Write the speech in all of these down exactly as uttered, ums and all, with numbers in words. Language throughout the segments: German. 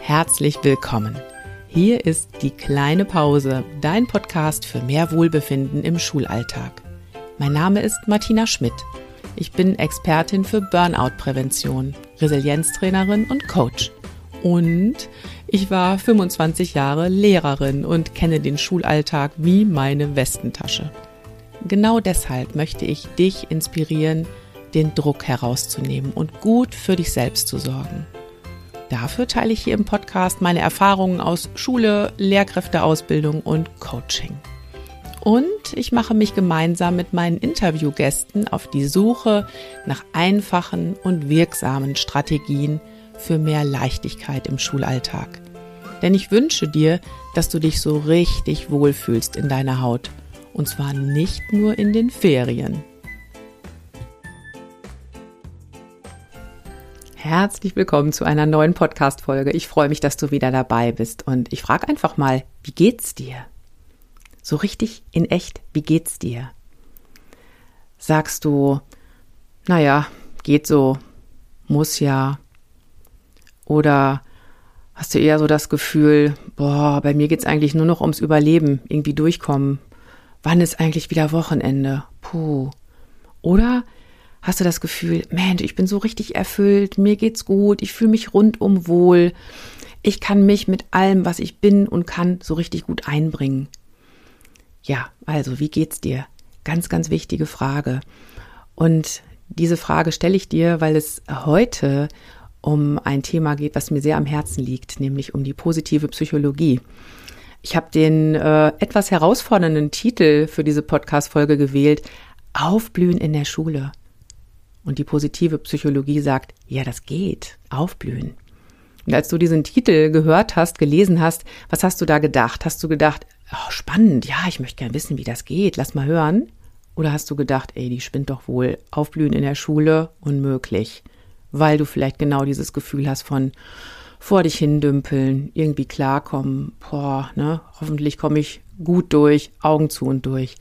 Herzlich willkommen. Hier ist die kleine Pause, dein Podcast für mehr Wohlbefinden im Schulalltag. Mein Name ist Martina Schmidt. Ich bin Expertin für Burnout-Prävention, Resilienztrainerin und Coach. Und ich war fünfundzwanzig Jahre Lehrerin und kenne den Schulalltag wie meine Westentasche. Genau deshalb möchte ich dich inspirieren, den Druck herauszunehmen und gut für dich selbst zu sorgen. Dafür teile ich hier im Podcast meine Erfahrungen aus Schule, Lehrkräfteausbildung und Coaching. Und ich mache mich gemeinsam mit meinen Interviewgästen auf die Suche nach einfachen und wirksamen Strategien für mehr Leichtigkeit im Schulalltag. Denn ich wünsche dir, dass du dich so richtig wohlfühlst in deiner Haut. Und zwar nicht nur in den Ferien. Herzlich willkommen zu einer neuen Podcast-Folge. Ich freue mich, dass du wieder dabei bist. Und ich frage einfach mal, wie geht's dir? So richtig in echt, wie geht's dir? Sagst du, naja, geht so, muss ja. Oder hast du eher so das Gefühl, boah, bei mir geht's eigentlich nur noch ums Überleben, irgendwie durchkommen. Wann ist eigentlich wieder Wochenende? Puh. Oder hast du das Gefühl, Mensch, ich bin so richtig erfüllt, mir geht's gut, ich fühle mich rundum wohl, ich kann mich mit allem, was ich bin und kann, so richtig gut einbringen. Ja, also, wie geht's dir? Ganz, ganz wichtige Frage. Und diese Frage stelle ich dir, weil es heute um ein Thema geht, was mir sehr am Herzen liegt, nämlich um die positive Psychologie. Ich habe den äh, etwas herausfordernden Titel für diese Podcast-Folge gewählt, Aufblühen in der Schule. Und die positive Psychologie sagt, ja, das geht, aufblühen. Und als du diesen Titel gehört hast, gelesen hast, was hast du da gedacht? Hast du gedacht, oh, spannend, ja, ich möchte gerne wissen, wie das geht, lass mal hören? Oder hast du gedacht, ey, die spinnt doch wohl, aufblühen in der Schule, unmöglich, weil du vielleicht genau dieses Gefühl hast von vor dich hindümpeln, irgendwie klarkommen, boah, ne, hoffentlich komme ich gut durch, Augen zu und durch.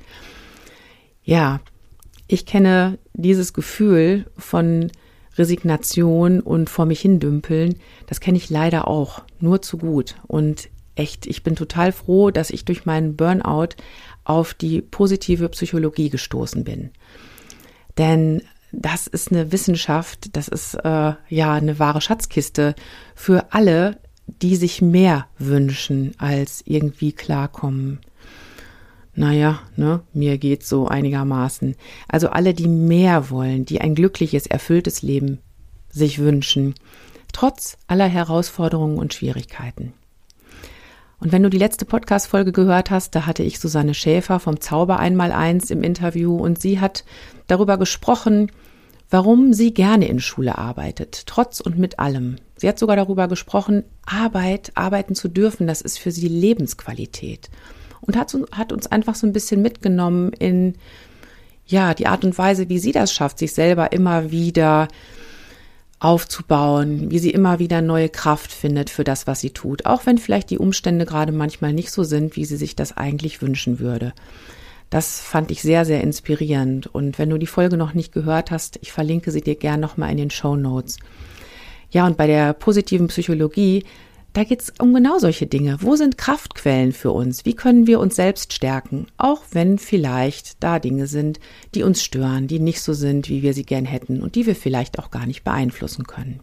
Ja, ich kenne dieses Gefühl von Resignation und vor mich hindümpeln, das kenne ich leider auch, nur zu gut. Und echt, ich bin total froh, dass ich durch meinen Burnout auf die positive Psychologie gestoßen bin. Denn das ist eine Wissenschaft, das ist äh, ja eine wahre Schatzkiste für alle, die sich mehr wünschen als irgendwie klarkommen. Naja, ne, mir geht's so einigermaßen. Also alle, die mehr wollen, die ein glückliches, erfülltes Leben sich wünschen, trotz aller Herausforderungen und Schwierigkeiten. Und wenn du die letzte Podcast-Folge gehört hast, da hatte ich Susanne Schäfer vom Zauber Einmaleins im Interview und sie hat darüber gesprochen, warum sie gerne in Schule arbeitet, trotz und mit allem. Sie hat sogar darüber gesprochen, Arbeit, arbeiten zu dürfen, das ist für sie Lebensqualität. Und hat, hat uns einfach so ein bisschen mitgenommen in, ja, die Art und Weise, wie sie das schafft, sich selber immer wieder aufzubauen, wie sie immer wieder neue Kraft findet für das, was sie tut, auch wenn vielleicht die Umstände gerade manchmal nicht so sind, wie sie sich das eigentlich wünschen würde. Das fand ich sehr, sehr inspirierend. Und wenn du die Folge noch nicht gehört hast, ich verlinke sie dir gern nochmal in den Shownotes. Ja, und bei der positiven Psychologie, da geht es um genau solche Dinge. Wo sind Kraftquellen für uns? Wie können wir uns selbst stärken? Auch wenn vielleicht da Dinge sind, die uns stören, die nicht so sind, wie wir sie gern hätten und die wir vielleicht auch gar nicht beeinflussen können.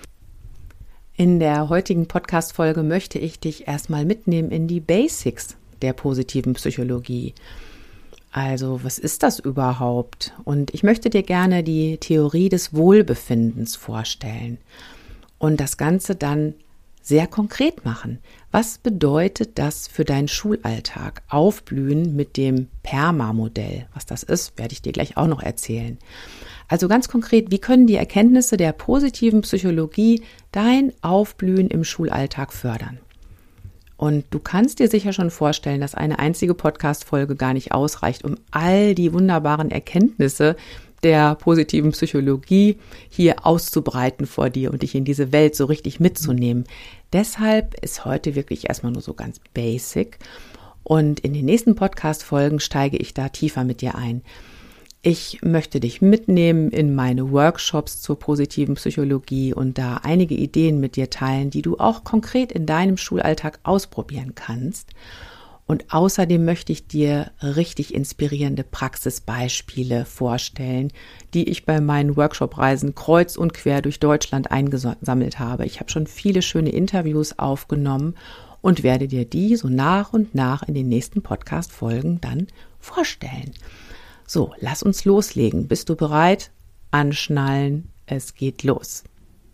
In der heutigen Podcast-Folge möchte ich dich erstmal mitnehmen in die Basics der positiven Psychologie. Also, was ist das überhaupt? Und ich möchte dir gerne die Theorie des Wohlbefindens vorstellen und das Ganze dann sehr konkret machen. Was bedeutet das für deinen Schulalltag? Aufblühen mit dem PERMA-Modell. Was das ist, werde ich dir gleich auch noch erzählen. Also ganz konkret, wie können die Erkenntnisse der positiven Psychologie dein Aufblühen im Schulalltag fördern? Und du kannst dir sicher schon vorstellen, dass eine einzige Podcast-Folge gar nicht ausreicht, um all die wunderbaren Erkenntnisse der positiven Psychologie hier auszubreiten vor dir und dich in diese Welt so richtig mitzunehmen. Deshalb ist heute wirklich erstmal nur so ganz basic und in den nächsten Podcast-Folgen steige ich da tiefer mit dir ein. Ich möchte dich mitnehmen in meine Workshops zur positiven Psychologie und da einige Ideen mit dir teilen, die du auch konkret in deinem Schulalltag ausprobieren kannst. Und außerdem möchte ich dir richtig inspirierende Praxisbeispiele vorstellen, die ich bei meinen Workshop-Reisen kreuz und quer durch Deutschland eingesammelt habe. Ich habe schon viele schöne Interviews aufgenommen und werde dir die so nach und nach in den nächsten Podcast-Folgen dann vorstellen. So, lass uns loslegen. Bist du bereit? Anschnallen, es geht los.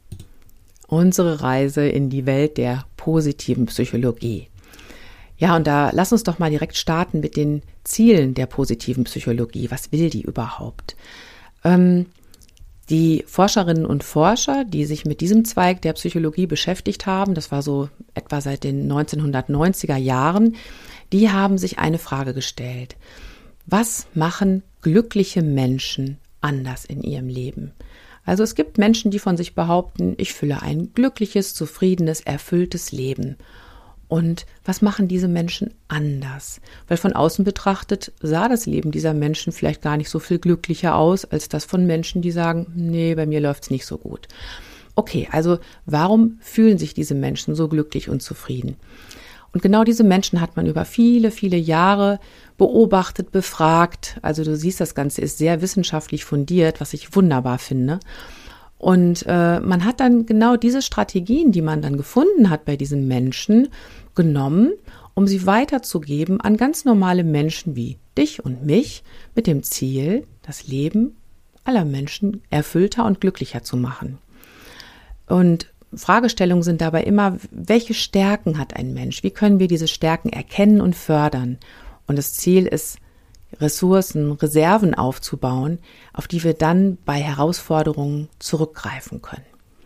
Unsere Reise in die Welt der positiven Psychologie. Ja, und da lass uns doch mal direkt starten mit den Zielen der positiven Psychologie. Was will die überhaupt? Ähm, die Forscherinnen und Forscher, die sich mit diesem Zweig der Psychologie beschäftigt haben, das war so etwa seit den neunzehnhundertneunziger Jahren, die haben sich eine Frage gestellt. Was machen glückliche Menschen anders in ihrem Leben? Also es gibt Menschen, die von sich behaupten, ich fülle ein glückliches, zufriedenes, erfülltes Leben. Und was machen diese Menschen anders? Weil von außen betrachtet sah das Leben dieser Menschen vielleicht gar nicht so viel glücklicher aus, als das von Menschen, die sagen, nee, bei mir läuft's nicht so gut. Okay, also warum fühlen sich diese Menschen so glücklich und zufrieden? Und genau diese Menschen hat man über viele, viele Jahre beobachtet, befragt. Also du siehst, das Ganze ist sehr wissenschaftlich fundiert, was ich wunderbar finde. Und äh, man hat dann genau diese Strategien, die man dann gefunden hat bei diesen Menschen, genommen, um sie weiterzugeben an ganz normale Menschen wie dich und mich, mit dem Ziel, das Leben aller Menschen erfüllter und glücklicher zu machen. Und Fragestellungen sind dabei immer, welche Stärken hat ein Mensch? Wie können wir diese Stärken erkennen und fördern? Und das Ziel ist, Ressourcen, Reserven aufzubauen, auf die wir dann bei Herausforderungen zurückgreifen können.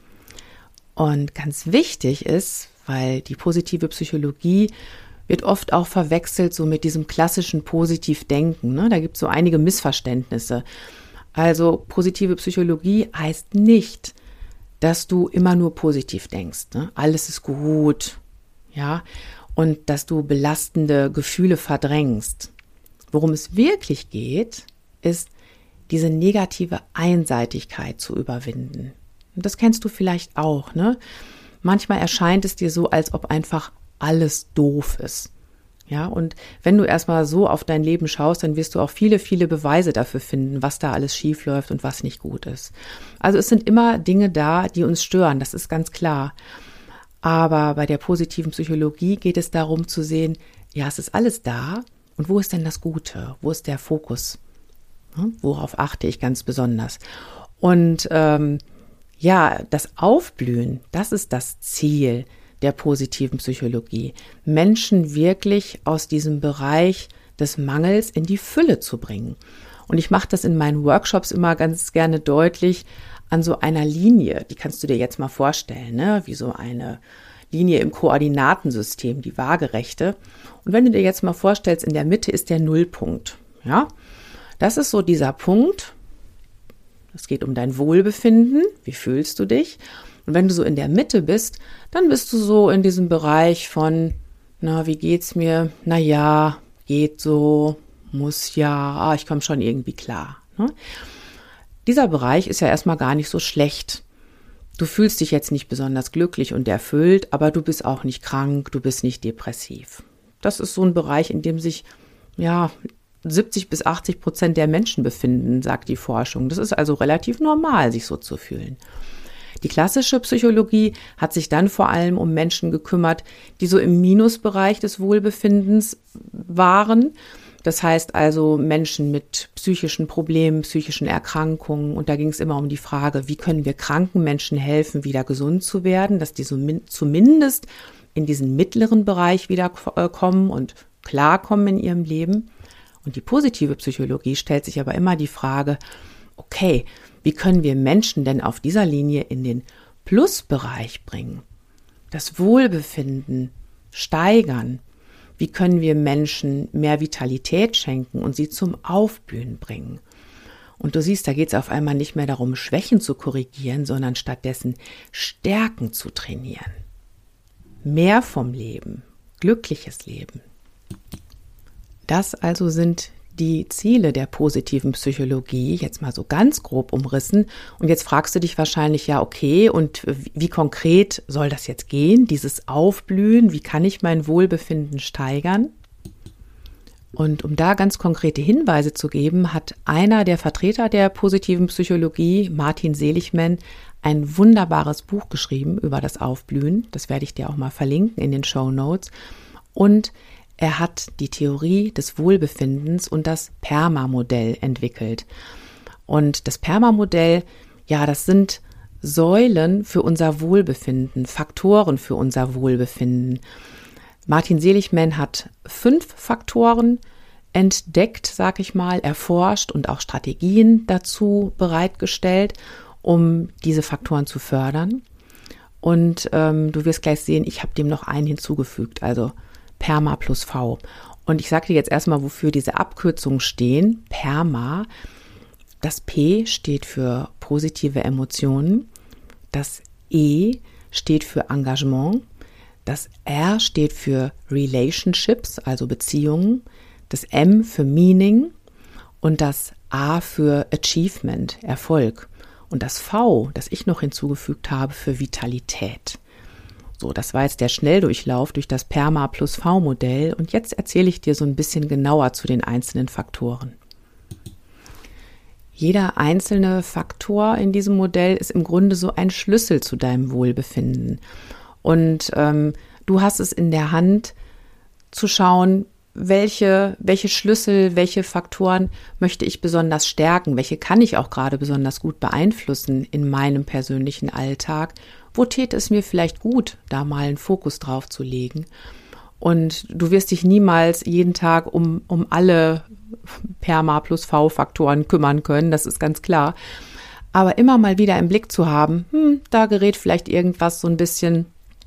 Und ganz wichtig ist, weil die positive Psychologie wird oft auch verwechselt so mit diesem klassischen Positivdenken, ne? Da gibt es so einige Missverständnisse. Also positive Psychologie heißt nicht, dass du immer nur positiv denkst, ne? Alles ist gut, ja, und dass du belastende Gefühle verdrängst. Worum es wirklich geht, ist, diese negative Einseitigkeit zu überwinden. Und das kennst du vielleicht auch, ne? Manchmal erscheint es dir so, als ob einfach alles doof ist. Ja, und wenn du erstmal so auf dein Leben schaust, dann wirst du auch viele, viele Beweise dafür finden, was da alles schief läuft und was nicht gut ist. Also es sind immer Dinge da, die uns stören, das ist ganz klar. Aber bei der positiven Psychologie geht es darum zu sehen, ja, es ist alles da. Und wo ist denn das Gute? Wo ist der Fokus? Worauf achte ich ganz besonders? Und ähm, ja, das Aufblühen, das ist das Ziel der positiven Psychologie. Menschen wirklich aus diesem Bereich des Mangels in die Fülle zu bringen. Und ich mache das in meinen Workshops immer ganz gerne deutlich an so einer Linie. Die kannst du dir jetzt mal vorstellen, ne? Wie so eine Linie im Koordinatensystem, die waagerechte. Und wenn du dir jetzt mal vorstellst, in der Mitte ist der Nullpunkt. Ja, das ist so dieser Punkt. Es geht um dein Wohlbefinden. Wie fühlst du dich? Und wenn du so in der Mitte bist, dann bist du so in diesem Bereich von, na, wie geht's mir? Na ja, geht so, muss ja, ah, ich komme schon irgendwie klar. Ne? Dieser Bereich ist ja erstmal gar nicht so schlecht. Du fühlst dich jetzt nicht besonders glücklich und erfüllt, aber du bist auch nicht krank, du bist nicht depressiv. Das ist so ein Bereich, in dem sich, ja, siebzig bis achtzig Prozent der Menschen befinden, sagt die Forschung. Das ist also relativ normal, sich so zu fühlen. Die klassische Psychologie hat sich dann vor allem um Menschen gekümmert, die so im Minusbereich des Wohlbefindens waren. Das heißt also Menschen mit psychischen Problemen, psychischen Erkrankungen. Und da ging es immer um die Frage, wie können wir kranken Menschen helfen, wieder gesund zu werden, dass die so min- zumindest in diesen mittleren Bereich wieder äh, kommen und klarkommen in ihrem Leben. Und die positive Psychologie stellt sich aber immer die Frage, okay, wie können wir Menschen denn auf dieser Linie in den Plusbereich bringen? Das Wohlbefinden steigern. Wie können wir Menschen mehr Vitalität schenken und sie zum Aufblühen bringen? Und du siehst, da geht es auf einmal nicht mehr darum, Schwächen zu korrigieren, sondern stattdessen Stärken zu trainieren. Mehr vom Leben, glückliches Leben. Das also sind die Ziele der positiven Psychologie, jetzt mal so ganz grob umrissen. Und jetzt fragst du dich wahrscheinlich, ja, okay, und wie konkret soll das jetzt gehen, dieses Aufblühen? Wie kann ich mein Wohlbefinden steigern? Und um da ganz konkrete Hinweise zu geben, hat einer der Vertreter der positiven Psychologie, Martin Seligman, ein wunderbares Buch geschrieben über das Aufblühen. Das werde ich dir auch mal verlinken in den Shownotes. Und er hat die Theorie des Wohlbefindens und das PERMA-Modell entwickelt. Und das PERMA-Modell, ja, das sind Säulen für unser Wohlbefinden, Faktoren für unser Wohlbefinden. Martin Seligman hat fünf Faktoren entdeckt, sag ich mal, erforscht und auch Strategien dazu bereitgestellt, um diese Faktoren zu fördern. Und ähm, du wirst gleich sehen, ich habe dem noch einen hinzugefügt, also PERMA plus V. Und ich sage dir jetzt erstmal, wofür diese Abkürzungen stehen. PERMA, das P steht für positive Emotionen, das E steht für Engagement, das R steht für Relationships, also Beziehungen, das M für Meaning und das A für Achievement, Erfolg. Und das V, das ich noch hinzugefügt habe, für Vitalität. So, das war jetzt der Schnelldurchlauf durch das PERMA plus V-Modell und jetzt erzähle ich dir so ein bisschen genauer zu den einzelnen Faktoren. Jeder einzelne Faktor in diesem Modell ist im Grunde so ein Schlüssel zu deinem Wohlbefinden. Und ähm, du hast es in der Hand zu schauen, welche, welche Schlüssel, welche Faktoren möchte ich besonders stärken, welche kann ich auch gerade besonders gut beeinflussen in meinem persönlichen Alltag. Wo täte es mir vielleicht gut, da mal einen Fokus drauf zu legen? Und du wirst dich niemals jeden Tag um, um alle PERMA plus V-Faktoren kümmern können, das ist ganz klar. Aber immer mal wieder im Blick zu haben, hm, da gerät vielleicht irgendwas so ein bisschen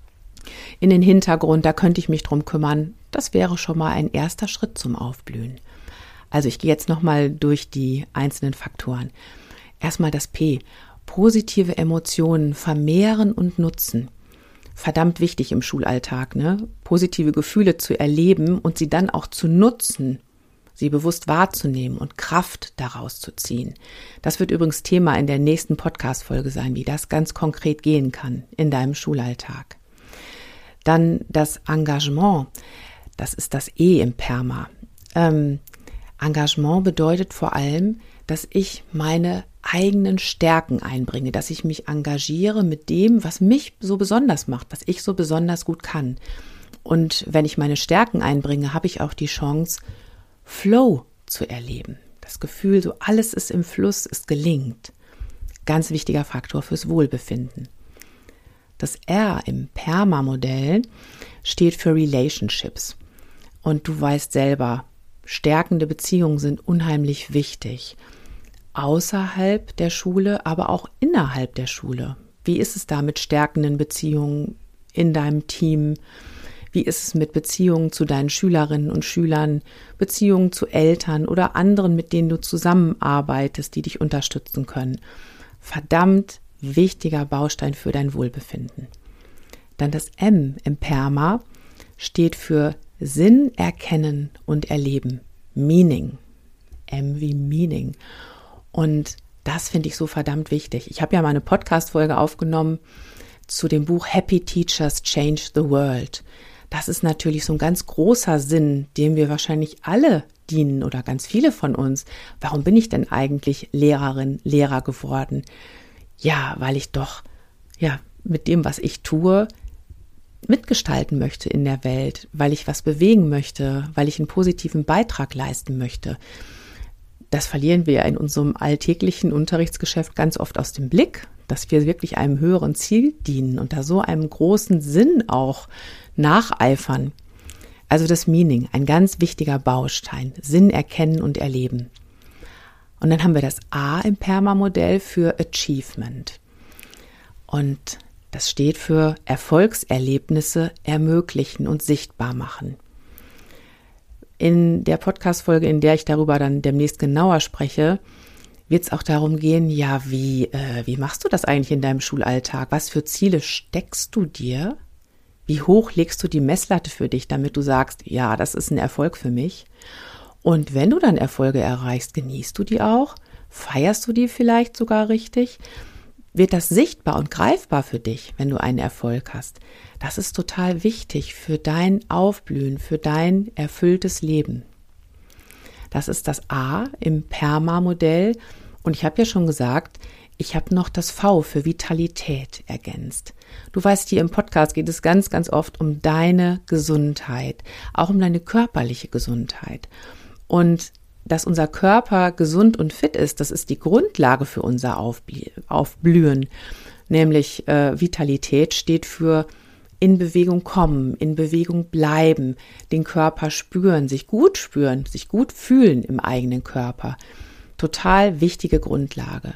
in den Hintergrund, da könnte ich mich drum kümmern. Das wäre schon mal ein erster Schritt zum Aufblühen. Also ich gehe jetzt nochmal durch die einzelnen Faktoren. Erstmal das P. Positive Emotionen vermehren und nutzen. Verdammt wichtig im Schulalltag, ne? Positive Gefühle zu erleben und sie dann auch zu nutzen, sie bewusst wahrzunehmen und Kraft daraus zu ziehen. Das wird übrigens Thema in der nächsten Podcast-Folge sein, wie das ganz konkret gehen kann in deinem Schulalltag. Dann das Engagement, das ist das E im PERMA. Ähm, Engagement bedeutet vor allem, dass ich meine eigenen Stärken einbringe, dass ich mich engagiere mit dem, was mich so besonders macht, was ich so besonders gut kann. Und wenn ich meine Stärken einbringe, habe ich auch die Chance, Flow zu erleben. Das Gefühl, so alles ist im Fluss, es gelingt. Ganz wichtiger Faktor fürs Wohlbefinden. Das R im PERMA-Modell steht für Relationships. Und du weißt selber, stärkende Beziehungen sind unheimlich wichtig. Außerhalb der Schule, aber auch innerhalb der Schule. Wie ist es da mit stärkenden Beziehungen in deinem Team? Wie ist es mit Beziehungen zu deinen Schülerinnen und Schülern, Beziehungen zu Eltern oder anderen, mit denen du zusammenarbeitest, die dich unterstützen können? Verdammt wichtiger Baustein für dein Wohlbefinden. Dann das M im PERMA steht für Sinn erkennen und erleben. Meaning. M wie Meaning. Und das finde ich so verdammt wichtig. Ich habe ja mal eine Podcast-Folge aufgenommen zu dem Buch Happy Teachers Change the World. Das ist natürlich so ein ganz großer Sinn, dem wir wahrscheinlich alle dienen oder ganz viele von uns. Warum bin ich denn eigentlich Lehrerin, Lehrer geworden? Ja, weil ich doch ja mit dem, was ich tue, mitgestalten möchte in der Welt, weil ich was bewegen möchte, weil ich einen positiven Beitrag leisten möchte. Das verlieren wir ja in unserem alltäglichen Unterrichtsgeschäft ganz oft aus dem Blick, dass wir wirklich einem höheren Ziel dienen und da so einem großen Sinn auch nacheifern. Also das Meaning, ein ganz wichtiger Baustein, Sinn erkennen und erleben. Und dann haben wir das A im PERMA-Modell für Achievement. Und das steht für Erfolgserlebnisse ermöglichen und sichtbar machen. In der Podcast-Folge, in der ich darüber dann demnächst genauer spreche, wird es auch darum gehen, ja, wie, äh, wie machst du das eigentlich in deinem Schulalltag? Was für Ziele steckst du dir? Wie hoch legst du die Messlatte für dich, damit du sagst, ja, das ist ein Erfolg für mich? Und wenn du dann Erfolge erreichst, genießt du die auch? Feierst du die vielleicht sogar richtig? Wird das sichtbar und greifbar für dich, wenn du einen Erfolg hast? Das ist total wichtig für dein Aufblühen, für dein erfülltes Leben. Das ist das A im PERMA-Modell. Und ich habe ja schon gesagt, ich habe noch das V für Vitalität ergänzt. Du weißt, hier im Podcast geht es ganz, ganz oft um deine Gesundheit, auch um deine körperliche Gesundheit. Und dass unser Körper gesund und fit ist, das ist die Grundlage für unser Aufblühen. Nämlich äh, Vitalität steht für in Bewegung kommen, in Bewegung bleiben, den Körper spüren, sich gut spüren, sich gut fühlen im eigenen Körper. Total wichtige Grundlage.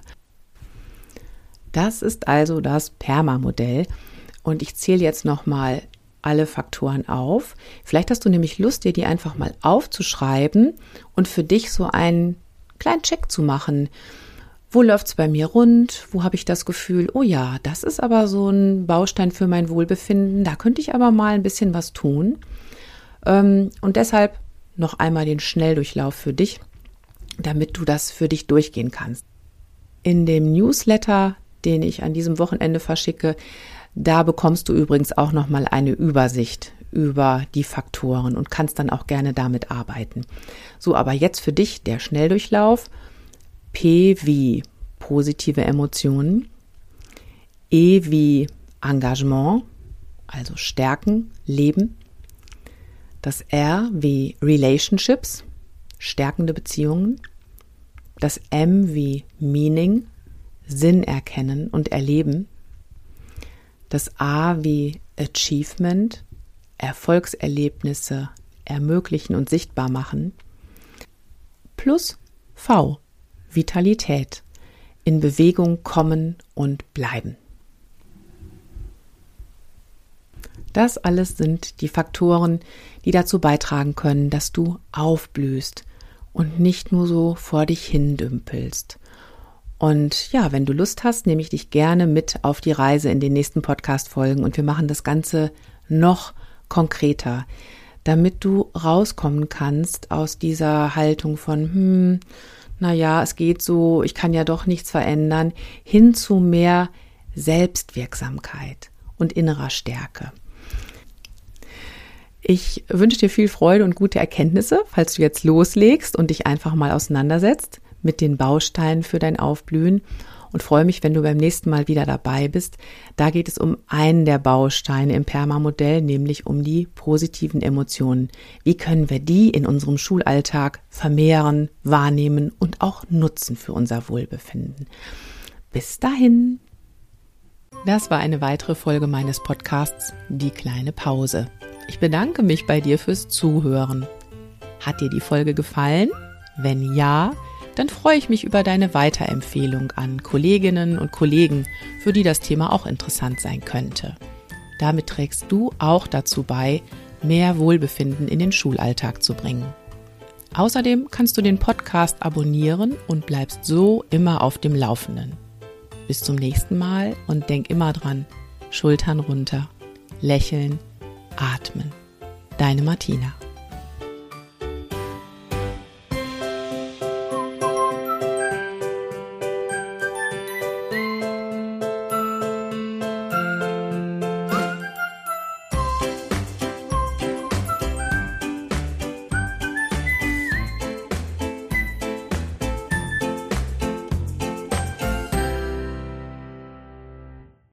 Das ist also das PERMA-Modell und ich zähle jetzt nochmal alle Faktoren auf. Vielleicht hast du nämlich Lust, dir die einfach mal aufzuschreiben und für dich so einen kleinen Check zu machen. Wo läuft's bei mir rund? Wo habe ich das Gefühl, oh ja, das ist aber so ein Baustein für mein Wohlbefinden, da könnte ich aber mal ein bisschen was tun. Und deshalb noch einmal den Schnelldurchlauf für dich, damit du das für dich durchgehen kannst. In dem Newsletter, den ich an diesem Wochenende verschicke, da bekommst du übrigens auch nochmal eine Übersicht über die Faktoren und kannst dann auch gerne damit arbeiten. So, aber jetzt für dich der Schnelldurchlauf. P wie positive Emotionen, E wie Engagement, also Stärken, Leben, das R wie Relationships, stärkende Beziehungen, das M wie Meaning, Sinn erkennen und erleben, das A wie Achievement, Erfolgserlebnisse ermöglichen und sichtbar machen, plus V, Vitalität, in Bewegung kommen und bleiben. Das alles sind die Faktoren, die dazu beitragen können, dass du aufblühst und nicht nur so vor dich hin dümpelst. Und ja, wenn du Lust hast, nehme ich dich gerne mit auf die Reise in den nächsten Podcast-Folgen und wir machen das Ganze noch konkreter, damit du rauskommen kannst aus dieser Haltung von, hm, naja, es geht so, ich kann ja doch nichts verändern, hin zu mehr Selbstwirksamkeit und innerer Stärke. Ich wünsche dir viel Freude und gute Erkenntnisse, falls du jetzt loslegst und dich einfach mal auseinandersetzt mit den Bausteinen für dein Aufblühen und freue mich, wenn du beim nächsten Mal wieder dabei bist. Da geht es um einen der Bausteine im PERMA-Modell, nämlich um die positiven Emotionen. Wie können wir die in unserem Schulalltag vermehren, wahrnehmen und auch nutzen für unser Wohlbefinden? Bis dahin. Das war eine weitere Folge meines Podcasts Die kleine Pause. Ich bedanke mich bei dir fürs Zuhören. Hat dir die Folge gefallen? Wenn ja, dann freue ich mich über deine Weiterempfehlung an Kolleginnen und Kollegen, für die das Thema auch interessant sein könnte. Damit trägst du auch dazu bei, mehr Wohlbefinden in den Schulalltag zu bringen. Außerdem kannst du den Podcast abonnieren und bleibst so immer auf dem Laufenden. Bis zum nächsten Mal und denk immer dran, Schultern runter, lächeln, atmen. Deine Martina.